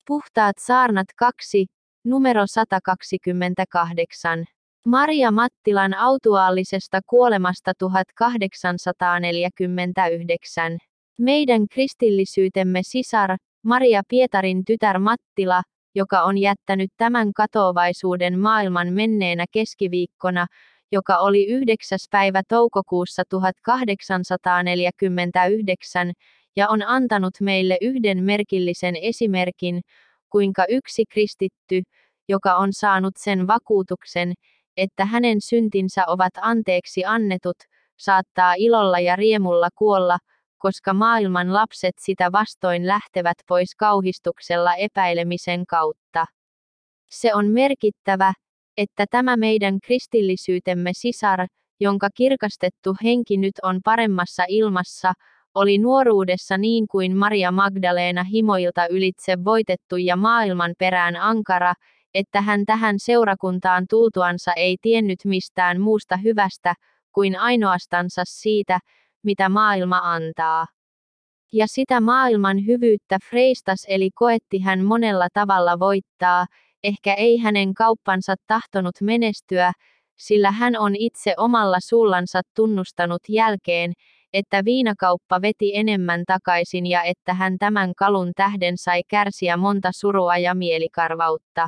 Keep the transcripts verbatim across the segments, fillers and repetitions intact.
Puhtaat saarnat kaksi, numero sata kaksikymmentäkahdeksan. Maria Mattilan autuaallisesta kuolemasta tuhatkahdeksansataaneljäkymmentäyhdeksän. Meidän kristillisyytemme sisar, Maria Pietarin tytär Mattila, joka on jättänyt tämän katoavaisuuden maailman menneenä keskiviikkona, joka oli yhdeksäs päivä toukokuussa tuhatkahdeksansataaneljäkymmentäyhdeksän, ja on antanut meille yhden merkillisen esimerkin, kuinka yksi kristitty, joka on saanut sen vakuutuksen, että hänen syntinsä ovat anteeksi annetut, saattaa ilolla ja riemulla kuolla, koska maailman lapset sitä vastoin lähtevät pois kauhistuksella epäilemisen kautta. Se on merkittävä, että tämä meidän kristillisyytemme sisar, jonka kirkastettu henki nyt on paremmassa ilmassa, oli nuoruudessa niin kuin Maria Magdalena himoilta ylitse voitettu ja maailman perään ankara, että hän tähän seurakuntaan tultuansa ei tiennyt mistään muusta hyvästä, kuin ainoastansa siitä, mitä maailma antaa. Ja sitä maailman hyvyyttä freistas eli koetti hän monella tavalla voittaa, ehkä ei hänen kauppansa tahtonut menestyä, sillä hän on itse omalla suullansa tunnustanut jälkeen, että viinakauppa veti enemmän takaisin ja että hän tämän kalun tähden sai kärsiä monta surua ja mielikarvautta.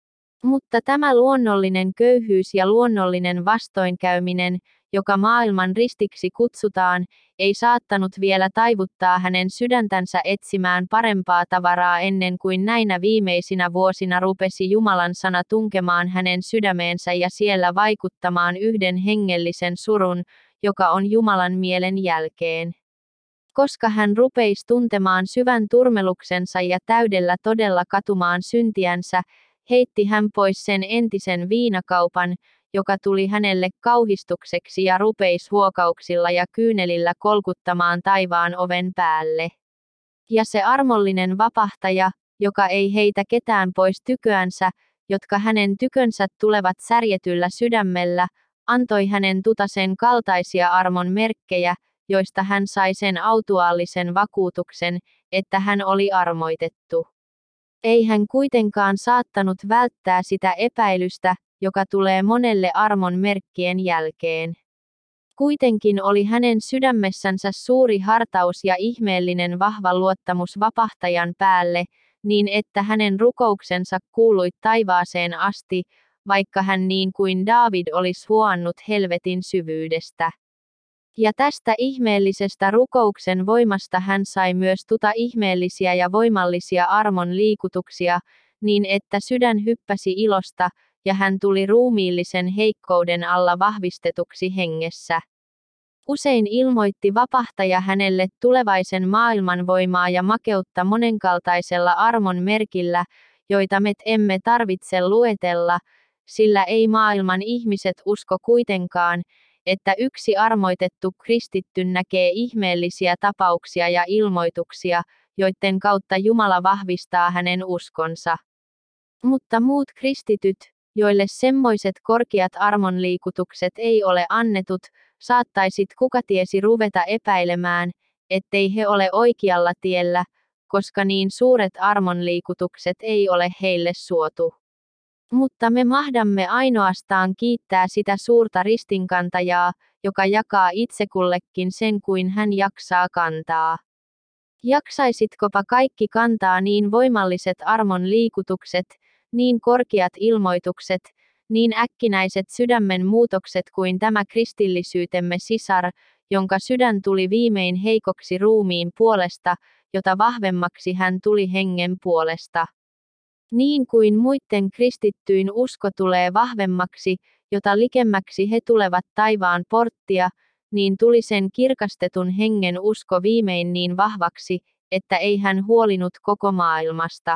Mutta tämä luonnollinen köyhyys ja luonnollinen vastoinkäyminen, joka maailman ristiksi kutsutaan, ei saattanut vielä taivuttaa hänen sydäntänsä etsimään parempaa tavaraa ennen kuin näinä viimeisinä vuosina rupesi Jumalan sana tunkemaan hänen sydämeensä ja siellä vaikuttamaan yhden hengellisen surun, joka on Jumalan mielen jälkeen. Koska hän rupeisi tuntemaan syvän turmeluksensa ja täydellä todella katumaan syntiänsä, heitti hän pois sen entisen viinakaupan, joka tuli hänelle kauhistukseksi ja rupeisi huokauksilla ja kyynelillä kolkuttamaan taivaan oven päälle. Ja se armollinen vapahtaja, joka ei heitä ketään pois tyköänsä, jotka hänen tykönsä tulevat särjetyllä sydämellä, antoi hänen tutasen kaltaisia armon merkkejä, joista hän sai sen autuaallisen vakuutuksen, että hän oli armoitettu. Ei hän kuitenkaan saattanut välttää sitä epäilystä, joka tulee monelle armon merkkien jälkeen. Kuitenkin oli hänen sydämessänsä suuri hartaus ja ihmeellinen vahva luottamus vapahtajan päälle, niin että hänen rukouksensa kuului taivaaseen asti, vaikka hän niin kuin Daavid olisi huoannut helvetin syvyydestä. Ja tästä ihmeellisestä rukouksen voimasta hän sai myös tuta ihmeellisiä ja voimallisia armon liikutuksia, niin että sydän hyppäsi ilosta, ja hän tuli ruumiillisen heikkouden alla vahvistetuksi hengessä. Usein ilmoitti vapahtaja hänelle tulevaisen maailman voimaa ja makeutta monenkaltaisella armon merkillä, joita me emme tarvitse luetella, sillä ei maailman ihmiset usko kuitenkaan, että yksi armoitettu kristitty näkee ihmeellisiä tapauksia ja ilmoituksia, joiden kautta Jumala vahvistaa hänen uskonsa. Mutta muut kristityt, joille semmoiset korkeat armonliikutukset ei ole annetut, saattaisit kukatiesi ruveta epäilemään, ettei he ole oikealla tiellä, koska niin suuret armonliikutukset ei ole heille suotu. Mutta me mahdamme ainoastaan kiittää sitä suurta ristinkantajaa, joka jakaa itse kullekin sen kuin hän jaksaa kantaa. Jaksaisitkopa kaikki kantaa niin voimalliset armon liikutukset, niin korkeat ilmoitukset, niin äkkinäiset sydämen muutokset kuin tämä kristillisyytemme sisar, jonka sydän tuli viimein heikoksi ruumiin puolesta, jota vahvemmaksi hän tuli hengen puolesta. Niin kuin muiden kristittyyn usko tulee vahvemmaksi, jota likemmäksi he tulevat taivaan porttia, niin tuli sen kirkastetun hengen usko viimein niin vahvaksi, että ei hän huolinut koko maailmasta.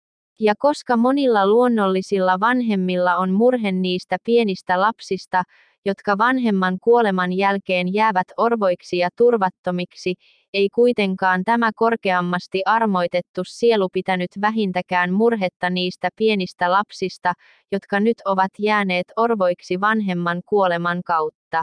Ja koska monilla luonnollisilla vanhemmilla on murhe niistä pienistä lapsista, jotka vanhemman kuoleman jälkeen jäävät orvoiksi ja turvattomiksi, ei kuitenkaan tämä korkeammasti armoitettu sielu pitänyt vähintäkään murhetta niistä pienistä lapsista, jotka nyt ovat jääneet orvoiksi vanhemman kuoleman kautta.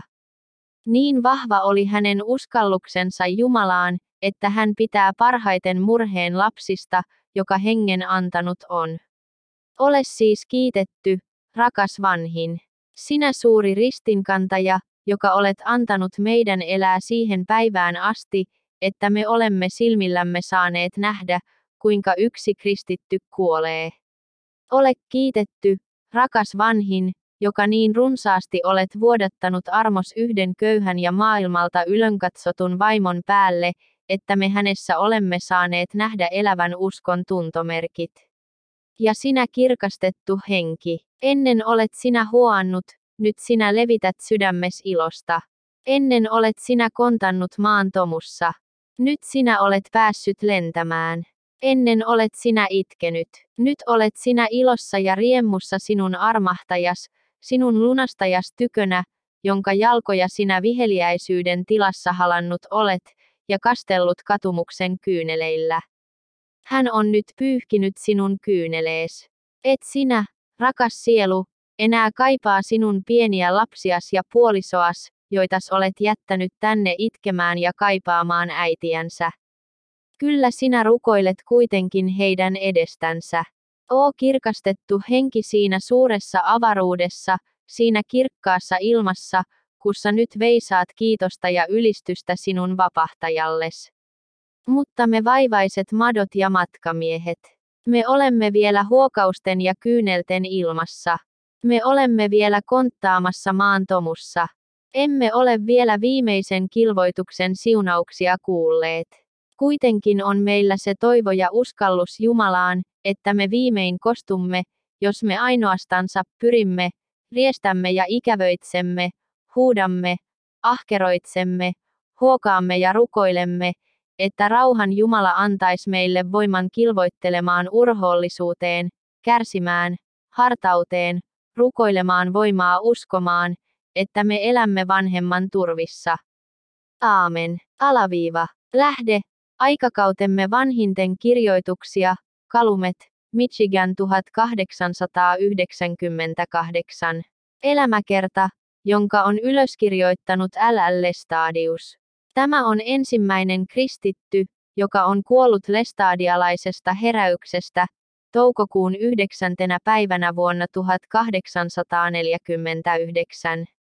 Niin vahva oli hänen uskalluksensa Jumalaan, että hän pitää parhaiten murheen lapsista, joka hengen antanut on. Ole siis kiitetty, rakas vanhin. Sinä suuri ristinkantaja, joka olet antanut meidän elää siihen päivään asti, että me olemme silmillämme saaneet nähdä, kuinka yksi kristitty kuolee. Ole kiitetty, rakas vanhin, joka niin runsaasti olet vuodattanut armos yhden köyhän ja maailmalta ylönkatsotun vaimon päälle, että me hänessä olemme saaneet nähdä elävän uskon tuntomerkit. Ja sinä kirkastettu henki, ennen olet sinä huoannut, nyt sinä levität sydämes ilosta. Ennen olet sinä kontannut maan tomussa. Nyt sinä olet päässyt lentämään. Ennen olet sinä itkenyt. Nyt olet sinä ilossa ja riemussa sinun armahtajas, sinun lunastajas tykönä, jonka jalkoja sinä viheliäisyyden tilassa halannut olet, ja kastellut katumuksen kyyneleillä. Hän on nyt pyyhkinyt sinun kyynelees. Et sinä, rakas sielu, enää kaipaa sinun pieniä lapsias ja puolisoas, joitas olet jättänyt tänne itkemään ja kaipaamaan äitiänsä. Kyllä sinä rukoilet kuitenkin heidän edestänsä. Oo kirkastettu henki siinä suuressa avaruudessa, siinä kirkkaassa ilmassa, kussa nyt veisaat kiitosta ja ylistystä sinun vapahtajalles. Mutta me vaivaiset madot ja matkamiehet, me olemme vielä huokausten ja kyynelten ilmassa. Me olemme vielä konttaamassa maan tomussa. Emme ole vielä viimeisen kilvoituksen siunauksia kuulleet. Kuitenkin on meillä se toivo ja uskallus Jumalaan, että me viimein kostumme, jos me ainoastansa pyrimme, riestämme ja ikävöitsemme, huudamme, ahkeroitsemme, huokaamme ja rukoilemme, että rauhan Jumala antaisi meille voiman kilvoittelemaan urhoollisuuteen, kärsimään, hartauteen, rukoilemaan voimaa uskomaan, että me elämme vanhemman turvissa. Aamen. Alaviiva. Lähde. Aikakautemme vanhinten kirjoituksia. Calumet, Michigan tuhatkahdeksansataayhdeksänkymmentäkahdeksan. Elämäkerta, jonka on ylöskirjoittanut L L Lestadius. Tämä on ensimmäinen kristitty, joka on kuollut lestadialaisesta heräyksestä, toukokuun yhdeksäntenä päivänä vuonna tuhatkahdeksansataaneljäkymmentäyhdeksän.